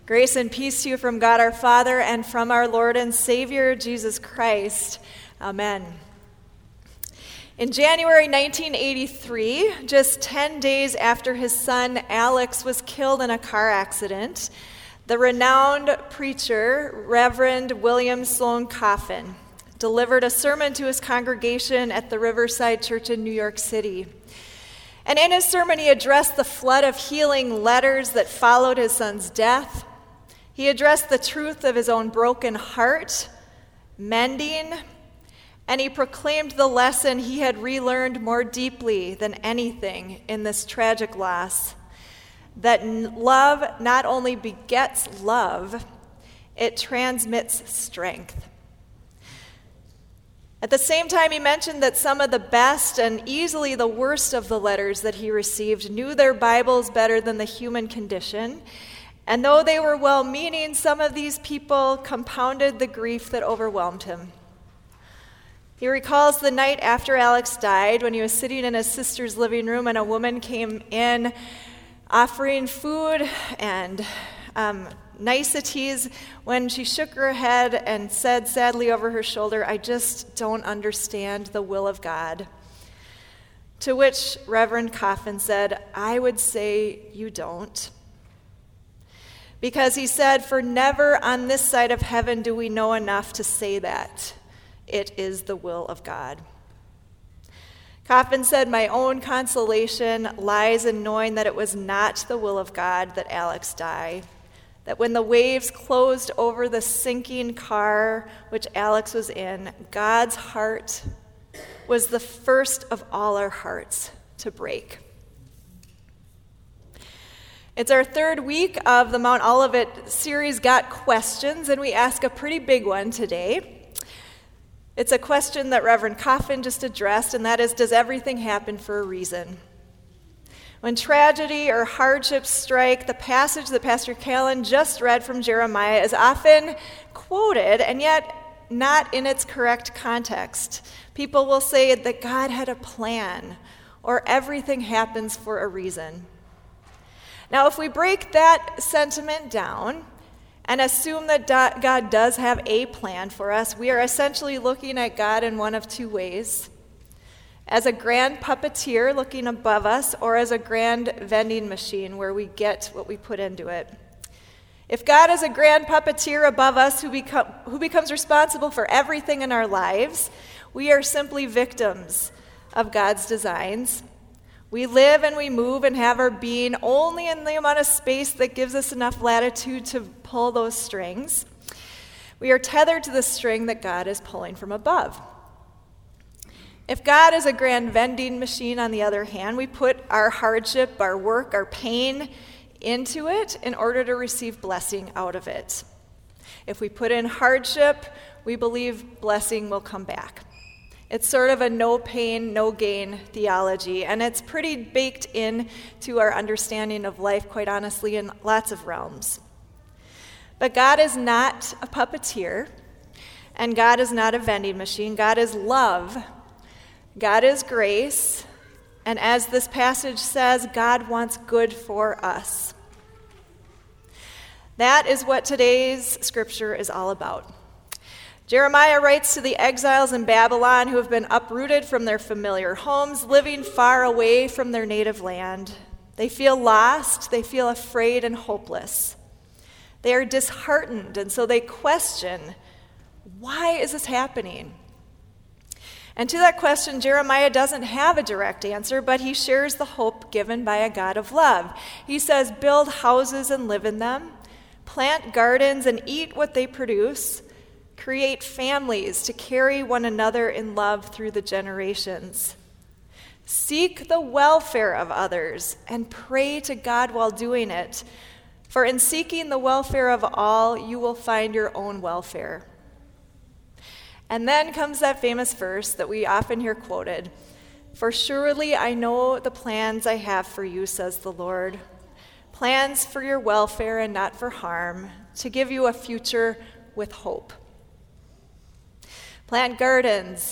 Grace and peace to you from God our Father and from our Lord and Savior, Jesus Christ. Amen. In January 1983, just 10 days after his son Alex was killed in a car accident, the renowned preacher, Reverend William Sloane Coffin, delivered a sermon to his congregation at the Riverside Church in New York City. And in his sermon, he addressed the flood of healing letters that followed his son's death. He addressed the truth of his own broken heart, mending, and he proclaimed the lesson he had relearned more deeply than anything in this tragic loss, that love not only begets love, it transmits strength. At the same time, he mentioned that some of the best and easily the worst of the letters that he received knew their Bibles better than the human condition. And though they were well-meaning, some of these people compounded the grief that overwhelmed him. He recalls the night after Alex died when he was sitting in his sister's living room and a woman came in offering food and niceties when she shook her head and said sadly over her shoulder, "I just don't understand the will of God." To which Reverend Coffin said, "I would say you don't." Because he said, "For never on this side of heaven do we know enough to say that. It is the will of God." Coffin said, "My own consolation lies in knowing that it was not the will of God that Alex die, that when the waves closed over the sinking car which Alex was in, God's heart was the first of all our hearts to break." It's our third week of the Mount Olivet series, Got Questions, and we ask a pretty big one today. It's a question that Reverend Coffin just addressed, and that is, does everything happen for a reason? When tragedy or hardships strike, the passage that Pastor Callan just read from Jeremiah is often quoted, and yet not in its correct context. People will say that God had a plan, or everything happens for a reason. Now, if we break that sentiment down and assume that God does have a plan for us, we are essentially looking at God in one of two ways: as a grand puppeteer looking above us, or as a grand vending machine where we get what we put into it. If God is a grand puppeteer above us who becomes responsible for everything in our lives, we are simply victims of God's designs. We live and we move and have our being only in the amount of space that gives us enough latitude to pull those strings. We are tethered to the string that God is pulling from above. If God is a grand vending machine, on the other hand, we put our hardship, our work, our pain into it in order to receive blessing out of it. If we put in hardship, we believe blessing will come back. It's sort of a no pain, no gain theology, and it's pretty baked into our understanding of life, quite honestly, in lots of realms. But God is not a puppeteer, and God is not a vending machine. God is love. God is grace, and as this passage says, God wants good for us. That is what today's scripture is all about. Jeremiah writes to the exiles in Babylon who have been uprooted from their familiar homes, living far away from their native land. They feel lost, they feel afraid and hopeless. They are disheartened, and so they question, why is this happening? And to that question, Jeremiah doesn't have a direct answer, but he shares the hope given by a God of love. He says, build houses and live in them, plant gardens and eat what they produce, create families to carry one another in love through the generations. Seek the welfare of others and pray to God while doing it, for in seeking the welfare of all, you will find your own welfare. And then comes that famous verse that we often hear quoted, "For surely I know the plans I have for you, says the Lord, plans for your welfare and not for harm, to give you a future with hope." Plant gardens,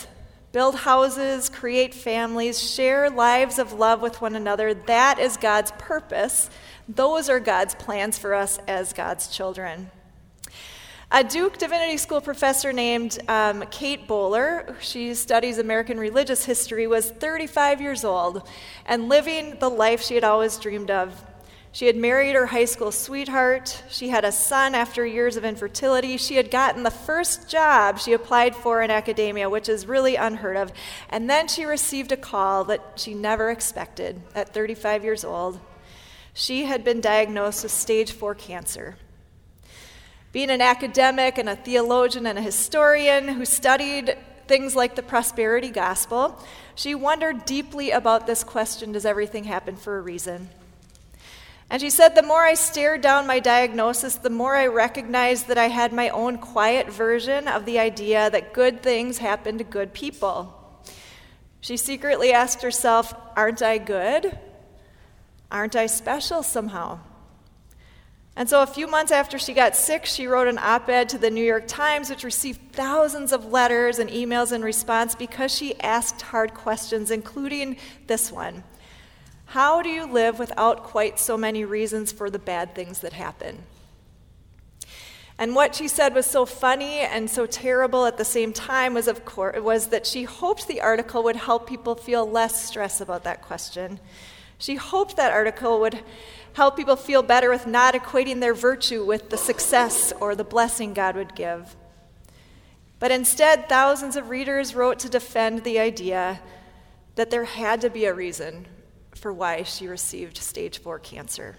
build houses, create families, share lives of love with one another. That is God's purpose. Those are God's plans for us as God's children. A Duke Divinity School professor named Kate Bowler, she studies American religious history, was 35 years old and living the life she had always dreamed of. She had married her high school sweetheart. She had a son after years of infertility. She had gotten the first job she applied for in academia, which is really unheard of. And then she received a call that she never expected at 35 years old. She had been diagnosed with stage 4 cancer. Being an academic and a theologian and a historian who studied things like the prosperity gospel, she wondered deeply about this question, does everything happen for a reason? And she said, the more I stared down my diagnosis, the more I recognized that I had my own quiet version of the idea that good things happen to good people. She secretly asked herself, aren't I good? Aren't I special somehow? And so a few months after she got sick, she wrote an op-ed to the New York Times, which received thousands of letters and emails in response because she asked hard questions, including this one. How do you live without quite so many reasons for the bad things that happen? And what she said was so funny and so terrible at the same time was that she hoped the article would help people feel less stress about that question. She hoped that article would help people feel better with not equating their virtue with the success or the blessing God would give. But instead, thousands of readers wrote to defend the idea that there had to be a reason for why she received stage 4 cancer.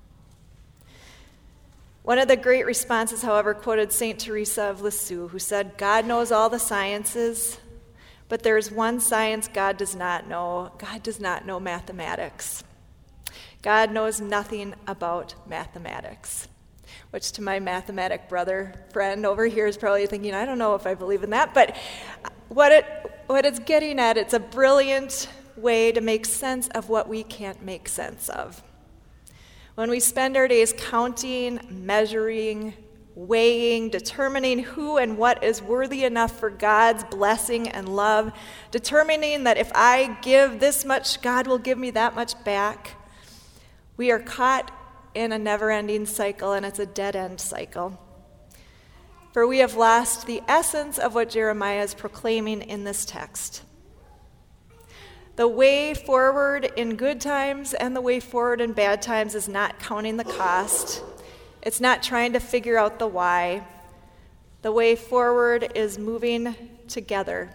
One of the great responses, however, quoted St. Teresa of Lisieux, who said, God knows all the sciences, but there is one science God does not know. God does not know mathematics. God knows nothing about mathematics, which to my mathematic friend over here is probably thinking, I don't know if I believe in that, but what it's getting at, it's a brilliant way to make sense of what we can't make sense of. When we spend our days counting, measuring, weighing, determining who and what is worthy enough for God's blessing and love, determining that if I give this much, God will give me that much back, we are caught in a never-ending cycle, and it's a dead-end cycle. For we have lost the essence of what Jeremiah is proclaiming in this text. The way forward in good times and the way forward in bad times is not counting the cost. It's not trying to figure out the why. The way forward is moving together.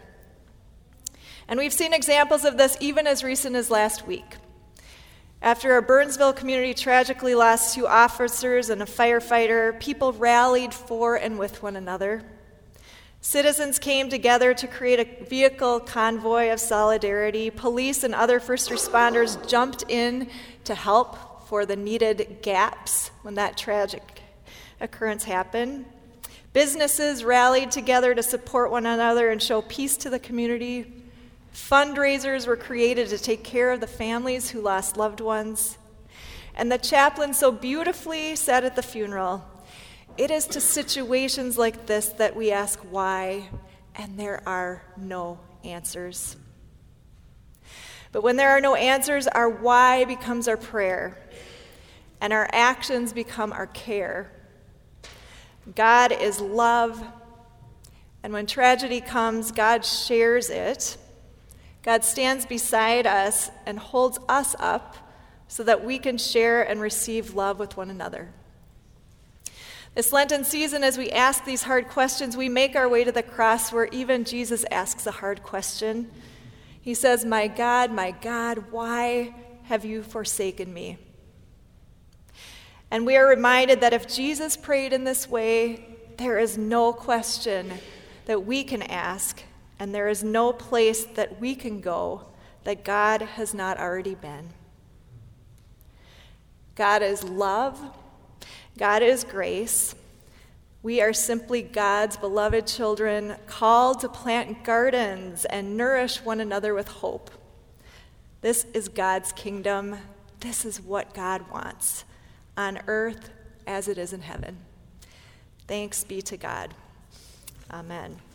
And we've seen examples of this even as recent as last week. After our Burnsville community tragically lost 2 officers and a firefighter, people rallied for and with one another. Citizens came together to create a vehicle convoy of solidarity. Police and other first responders jumped in to help for the needed gaps when that tragic occurrence happened. Businesses rallied together to support one another and show peace to the community. Fundraisers were created to take care of the families who lost loved ones. And the chaplain so beautifully said at the funeral, it is to situations like this that we ask why, and there are no answers. But when there are no answers, our why becomes our prayer, and our actions become our care. God is love, and when tragedy comes, God shares it. God stands beside us and holds us up so that we can share and receive love with one another. This Lenten season, as we ask these hard questions, we make our way to the cross where even Jesus asks a hard question. He says, my God, why have you forsaken me? And we are reminded that if Jesus prayed in this way, there is no question that we can ask, and there is no place that we can go that God has not already been. God is love. God is grace. We are simply God's beloved children, called to plant gardens and nourish one another with hope. This is God's kingdom. This is what God wants, on earth as it is in heaven. Thanks be to God. Amen.